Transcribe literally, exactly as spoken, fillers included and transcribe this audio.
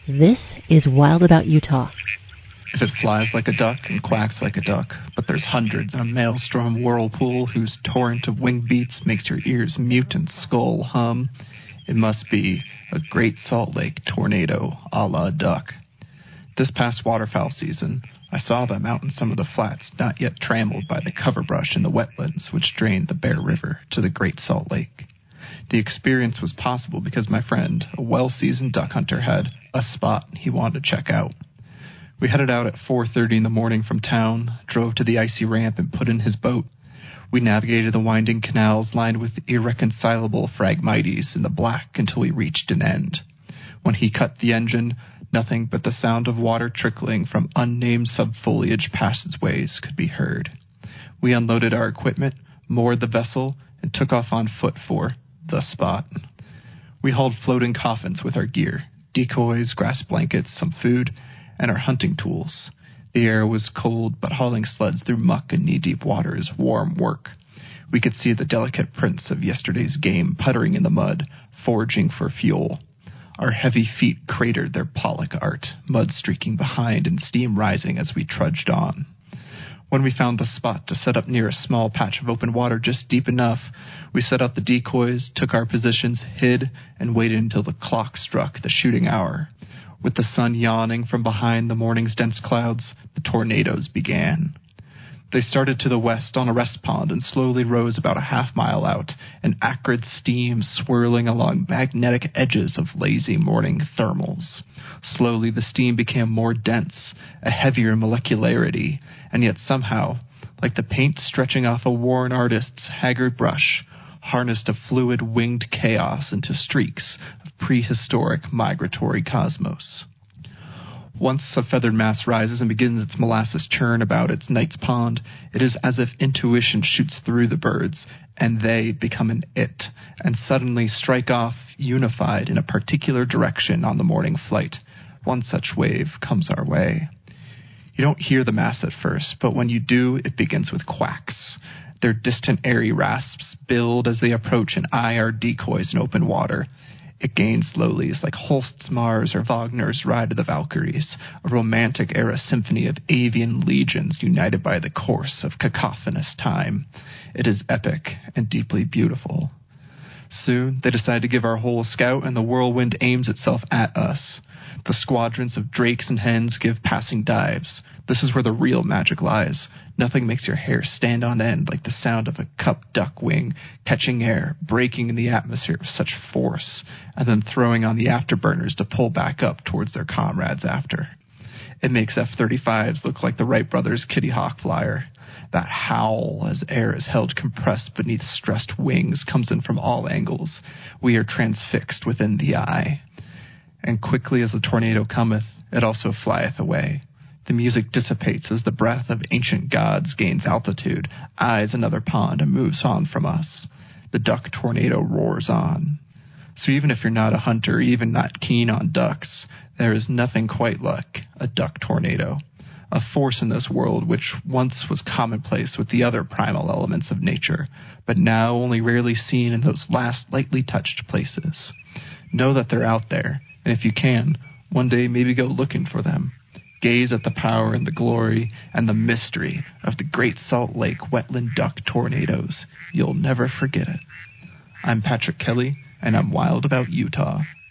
This is Wild About Utah. If it flies like a duck and quacks like a duck, but there's hundreds in a maelstrom whirlpool whose torrent of wing beats makes your ears mute and skull hum, it must be a Great Salt Lake tornado a la duck. This past waterfowl season, I saw them out in some of the flats not yet trammeled by the cover brush in the wetlands which drained the Bear River to the Great Salt Lake. The experience was possible because my friend, a well-seasoned duck hunter, had a spot he wanted to check out. We headed out at four thirty in the morning from town, drove to the icy ramp, and put in his boat. We navigated the winding canals lined with irreconcilable Phragmites in the black until we reached an end. When he cut the engine, nothing but the sound of water trickling from unnamed subfoliage passageways could be heard. We unloaded our equipment, moored the vessel, and took off on foot for the spot. We hauled floating coffins with our gear, decoys, grass blankets, some food, and our hunting tools. The air was cold, but hauling sleds through muck and knee-deep water is warm work. We could see the delicate prints of yesterday's game puttering in the mud, foraging for fuel. Our heavy feet cratered their pollock art, mud streaking behind and steam rising as we trudged on. When we found the spot to set up near a small patch of open water just deep enough, we set out the decoys, took our positions, hid, and waited until the clock struck the shooting hour. With the sun yawning from behind the morning's dense clouds, the tornadoes began. They started to the west on a rest pond and slowly rose about a half mile out, an acrid steam swirling along magnetic edges of lazy morning thermals. Slowly the steam became more dense, a heavier molecularity, and yet somehow, like the paint stretching off a worn artist's haggard brush, harnessed a fluid winged chaos into streaks of prehistoric migratory cosmos. Once a feathered mass rises and begins its molasses churn about its night's pond, it is as if intuition shoots through the birds, and they become an it, and suddenly strike off, unified in a particular direction on the morning flight. One such wave comes our way. You don't hear the mass at first, but when you do, it begins with quacks. Their distant airy rasps build as they approach and eye our decoys in open water. It gains slowly, is like Holst's Mars or Wagner's Ride of the Valkyries, a romantic-era symphony of avian legions united by the course of cacophonous time. It is epic and deeply beautiful. Soon, they decide to give our whole scout, and the whirlwind aims itself at us. The squadrons of drakes and hens give passing dives. This is where the real magic lies. Nothing makes your hair stand on end like the sound of a cupped duck wing catching air, breaking in the atmosphere with such force, and then throwing on the afterburners to pull back up towards their comrades after. It makes F thirty-fives look like the Wright brothers' Kitty Hawk flyer. That howl as air is held compressed beneath stressed wings comes in from all angles. We are transfixed within the eye. And quickly as the tornado cometh, it also flieth away. The music dissipates as the breath of ancient gods gains altitude, eyes another pond, and moves on from us. The duck tornado roars on. So even if you're not a hunter, even not keen on ducks, there is nothing quite like a duck tornado. A force in this world which once was commonplace with the other primal elements of nature, but now only rarely seen in those last lightly touched places. Know that they're out there, and if you can, one day maybe go looking for them. Gaze at the power and the glory and the mystery of the Great Salt Lake wetland duck tornadoes. You'll never forget it. I'm Patrick Kelly, and I'm wild about Utah.